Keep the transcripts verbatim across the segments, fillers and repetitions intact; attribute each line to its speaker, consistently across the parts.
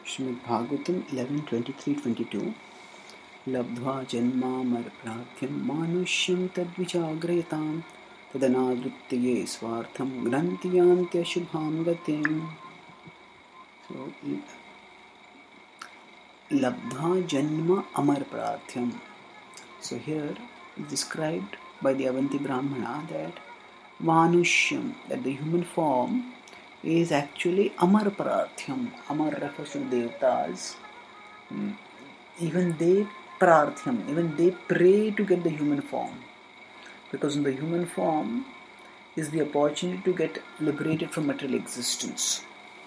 Speaker 1: Srimad Bhagavatam eleven twenty-three twenty-two Labdhva janmamar pradhyam manushyam tadvijagrayatam tadanadritye swartham grantiyantya shubham gatim. So, Labdha janma amar pradhyam. So here described by the Avanti Brahmana that Manushyam, that the human form is actually Amar Pradhyam. Amar refers to Devatas. Even they Pradhyam, even they pray to get the human form. Because in the human form is the opportunity to get liberated from material existence.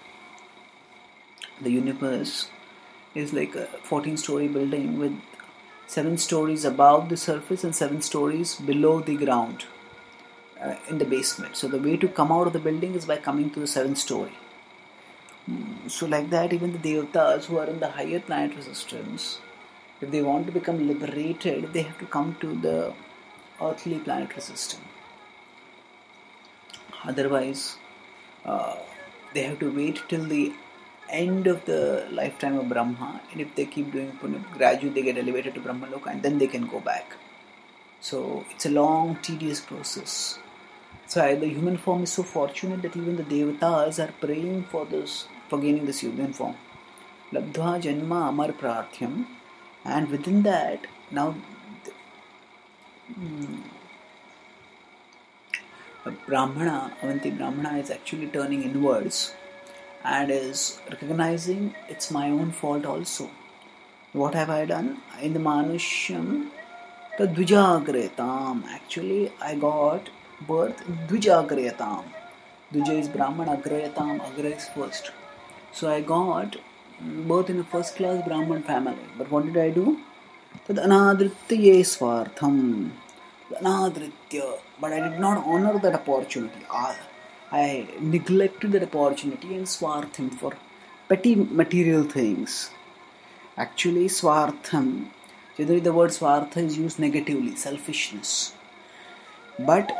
Speaker 1: The universe is like a fourteen-story building with seven stories above the surface and seven stories below the ground uh, in the basement. So the way to come out of the building is by coming to the seventh story. So like that, even the Devatas who are in the higher planetary systems, if they want to become liberated, they have to come to the earthly planetary system. Otherwise, uh, they have to wait till the end of the lifetime of Brahma, and if they keep doing punya, gradually they get elevated to Brahmaloka and then they can go back. So it's a long, tedious process. So the human form is so fortunate that even the Devatas are praying for this, for gaining this human form. Labdha janma amar pradhyam, and within that, now hmm, a Brahmana, Avanti Brahmana is actually turning inwards and is recognizing it's my own fault also. What have I done? In the Manushyam, the Dvijagretam. Actually, I got birth Dvijagretam. Dvija is Brahman, Agreyatam, Agra is first. So I got birth in a first class Brahman family. But what did I do? Tad anadritya swartham. Anadritya. But I did not honor that opportunity. I, I neglected that opportunity and swartham for petty material things. Actually, swartham, generally the word swartha is used negatively, selfishness. But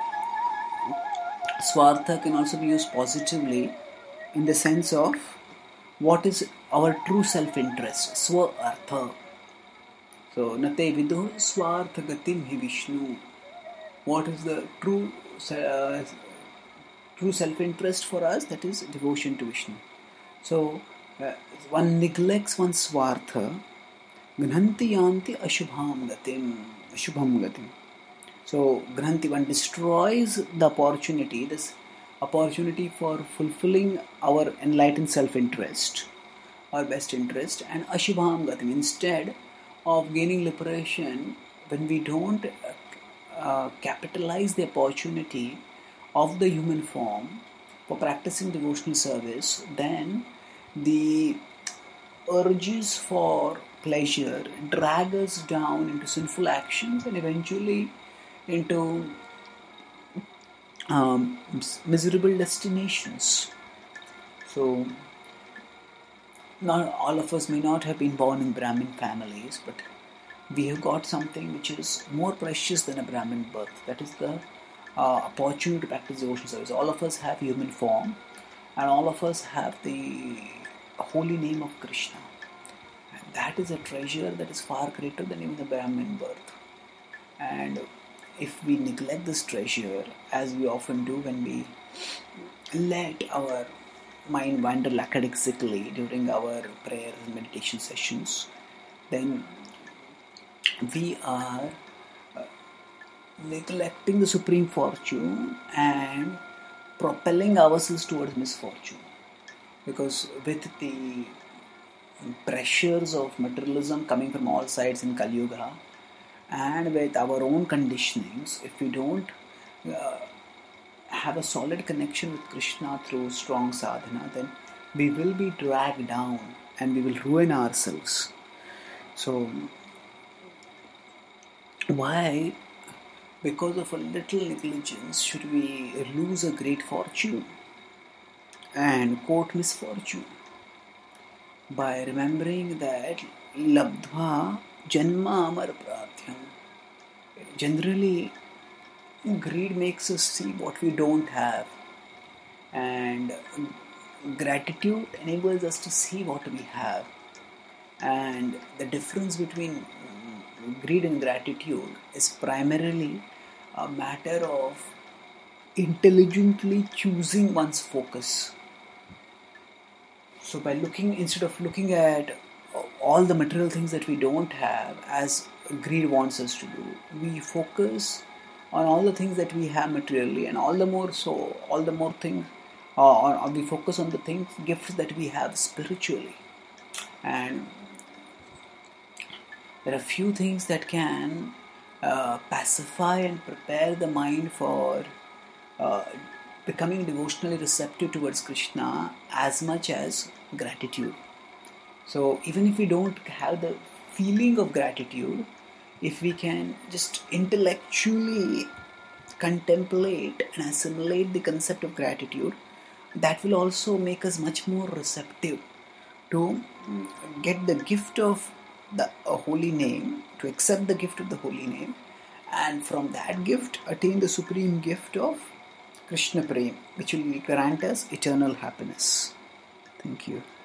Speaker 1: swartha can also be used positively in the sense of what is our true self-interest, swa-artha. So, nate vidu swartha gatim hi Vishnu. What is the true uh, true self-interest for us? That is devotion to Vishnu. So, uh, one neglects one's swartha, gnanti yanti ashubham gatim, ashubham gatim. So, Granthi, one destroys the opportunity, this opportunity for fulfilling our enlightened self-interest, our best interest, and Ashubham Gatim. Instead of gaining liberation, when we don't uh, capitalize the opportunity of the human form for practicing devotional service, then the urges for pleasure drag us down into sinful actions and eventually into um, miserable destinations. So, not all of us may not have been born in Brahmin families, but we have got something which is more precious than a Brahmin birth. That is the uh, opportunity to practice devotional service. All of us have human form, and all of us have the holy name of Krishna. And that is a treasure that is far greater than even the Brahmin birth. And if we neglect this treasure, as we often do when we let our mind wander lackadaisically during our prayer and meditation sessions, then we are uh, neglecting the supreme fortune and propelling ourselves towards misfortune. Because with the pressures of materialism coming from all sides in Kali Yuga, and with our own conditionings, if we don't uh, have a solid connection with Krishna through strong sadhana, then we will be dragged down and we will ruin ourselves. So, why, because of a little negligence, should we lose a great fortune and quote misfortune? By remembering that labdhva janma amar pradhyam. Generally, greed makes us see what we don't have, and gratitude enables us to see what we have. And the difference between greed and gratitude is primarily a matter of intelligently choosing one's focus. So by looking, instead of looking at all the material things that we don't have as greed wants us to do, we focus on all the things that we have materially, and all the more so, all the more things, uh, or, or we focus on the things, gifts that we have spiritually. And there are few things that can uh, pacify and prepare the mind for uh, becoming devotionally receptive towards Krishna as much as gratitude. So even if we don't have the feeling of gratitude, if we can just intellectually contemplate and assimilate the concept of gratitude, that will also make us much more receptive to get the gift of the holy name, to accept the gift of the holy name, and from that gift attain the supreme gift of Krishna Prem, which will grant us eternal happiness. Thank you.